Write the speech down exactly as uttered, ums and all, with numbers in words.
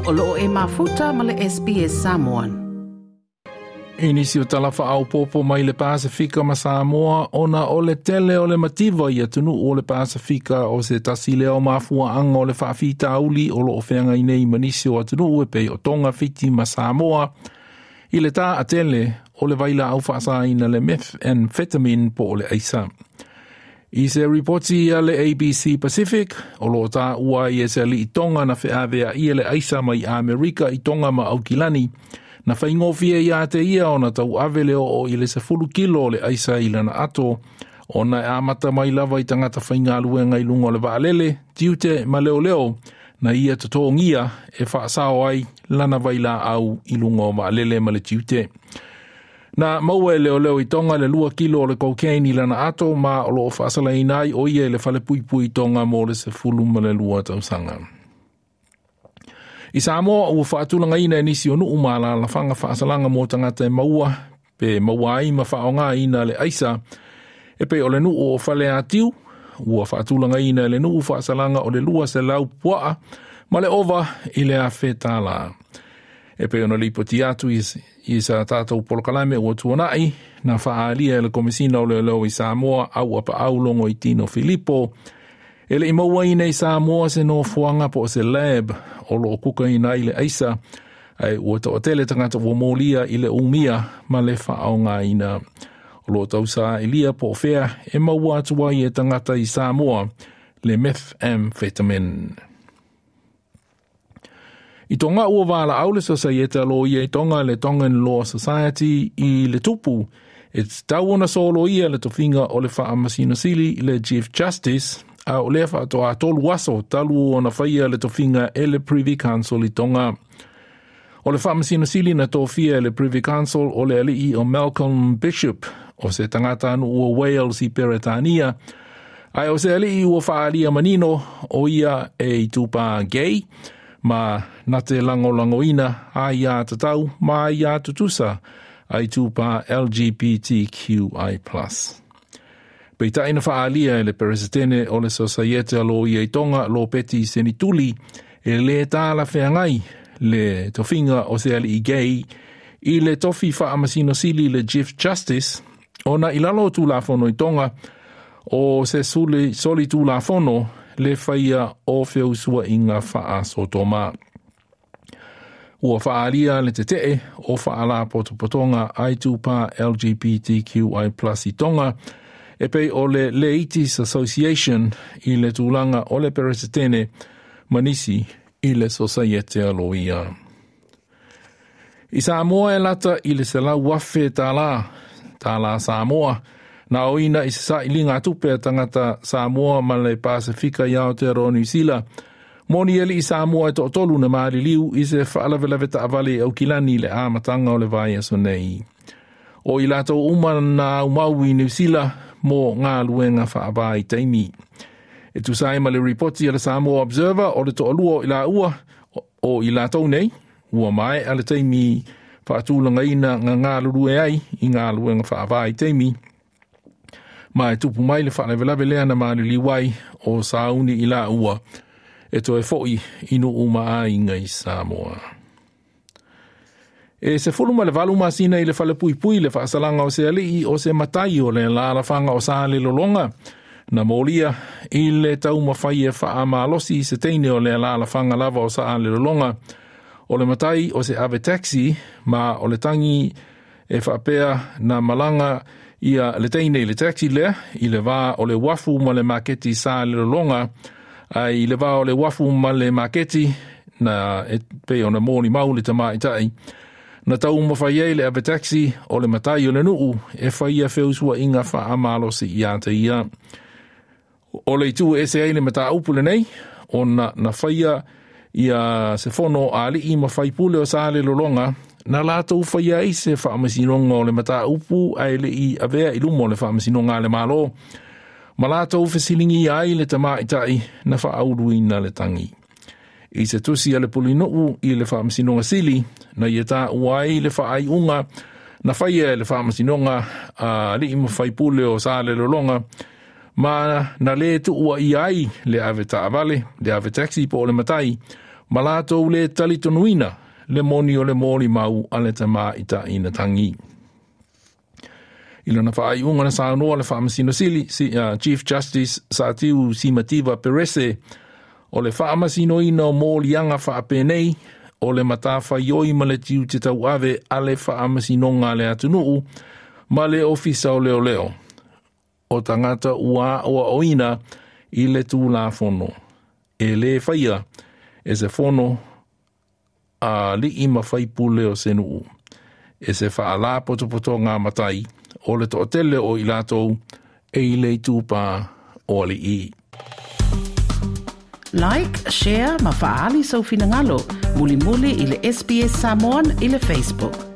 O loo e mafuta ma le S B S Samoan. Inisi o talafa au popo mai le Pasifika ma Samoa, ona o le tele o le mativa ia tunu o le Pasifika o se tasi leo mafua anga o le whaafita auli o lo ofenga i nei manisi o atunu ue pe o tonga fiti ma Samoa. I le tā a tele o le vaila au whaasa ina le methamphetamine po o le aisa. I se reporti a le A B C Pacific, o lo tā ua i e se li i tonga na whiawea i le aisa mai Amerika i tonga ma Aukilani, na whaingofia i a te ia o na tau avele o i le se fulu kilo le aisa i lana ato, o na e amata mai lava i tangata whaingaluenga i lungo le vaalele, tiute ma leo leo, na ia tatongia e whaasao ai lana vaila au i lungo vaalele ma le tiute. Na maua e leo leo i tonga le lua kilo o le cocaine i lana ato, ma o lo whaasala inai o ia le whale pui pui tonga mo le se fulu ma le lua tausanga. I Samoa ua whaatulanga ina e nisi o nuu maala la whanga whaasalanga mō tangata e maua, pe maua ai ma whaonga ina le aisa, e pe o le nuu o whale atiu, ua whaatulanga ina le nuu whaasalanga o le lua se lau puaa, ma le ova i le a whetala. E pe ona lipoti atu i, i sa tātou polokalame ua tuanai, na whaalia e le komisina o le leo i Samoa, au apa au longo i Tino Filipo, ele i maua ina i Samoa se no fuanga po se lab o lo kuka ina i le aisa ai ua to tele tangata ua molia i le umia ma le whaonga ina o lo tausa ilia po fea e maua atua i e tangata i Samoa le methamphetamine. I tonga ua wala au le society alo i e tonga le Tongan Law Society i le tupu e tau ona solo ia le tofinga o le whaamasino sili le Chief Justice a o lea whaato a tolu waso talu o na whaia le tofinga e le Privy Council i tonga. O le whaamasino sili na tofia e le Privy Council o le alii o Malcolm Bishop o se tangata anu ua Wales i Peretania. Ai o se alii ua whaalia manino o ia e i tupa gay, ma na te lango lango ina a ia tatau, ma ia tutusa ai tupa L G B T Q I plus. Peita ina whaalia e le peresetene o le society alo i e tonga lo peti senituli e le tāla wheangai le tofinga o se ali i gay i le tofi whaamasino sili le Chief Justice o na ilalo tu la fono i tonga o se suli, soli tu la fono le whaia o whiausua inga wha sotoma. Ua whaalia le te tee o whaala potopotonga ai tupa L G B T Q I plus i tonga e pei o le Leitis Association i le tūlanga o le peresetene manisi i le society aloia. I Samoa e lata i le sela wafe tāla, tāla Samoa, na oina i se sa ilinga tupe tangata Samoa ma le Pasifika i Aotearoa New Zealand, moni eli i Samoa e to tolu na maari liu i se whaalavelave ta avale au kilani le amatanga o le vai aso nei. O i lato uman na umau i New Zealand, mo ngā luenga whaaba i teimi. E tu sai ma le reporti a le Samoa Observer o le to'alua i la ua o i la tau nei, ua mai a le teimi whaatulanga ina ngā ngā lurue ai i ngā luenga whaaba i teimi. Ma e tupu mai le whaalevelave lea na maali liwai o sauni i la ua e to e foi inu uma a inga i Samoa. E se fuluma le valu masina i le fale pui pui le whaasalanga o se alii o se matai o le lalawhanga o sa le lolonga. Na molia i le tau mawhai e wha amalosi i se teine o le lalawhanga lava o sa le lolonga. O le matai o se ave taxi ma o le tangi e whaapea na malanga ia le teine i le taxi lea i le va o le wafu ma le maketi sa le lolonga. Ai le va o le wafu ma le maketi na e pe ona moni mau le tamai tai. Na tau mawhai le ave taxi o le matai o le nuu e whaia whiausua inga wha amalosi i ata ia. O le itu e se aile mata upule nei, o na, na whaia ia se fono a li i mawhai pule o sa le lolonga, na lātou whaia i se whaamasinonga o le mata upu ai le i avea i lumo le whaamasinonga le malo. Ma lātou whesilingi ai le tamaitai na whaauruina na le tangi. I se tusi ale pulinuu i le whaamasinonga sili, na i ta uai le whaai unga, na whaia le whaamasinonga a li ima whaipule o sa le lolonga, ma na le tu ua i ai le ave ta avale, le ave taxi po le matai, Malato le talitonuina, le moni o le moli mau ale te mā ita ina tangi. Ilana whaai unga na sānoa le whaamasino sili, si, uh, Chief Justice Satiu Simativa Perese, o le whaamasino ina o mōlianga whaapenei, o le matawha ioi ma le tiu te tau ave ale whaamasinonga le atunuu, ma le ofisa o leo leo. O tangata ua oa oina i le tū la fono. E le whaia, e se fono a li ima whaipule o senuu. E se wha la poto poto ngā matai, o le tootele o i lātou, e i le tūpā o ali i. Like, share, ma faali sau finangalo, muli muli i le S B S Samoan i le Facebook.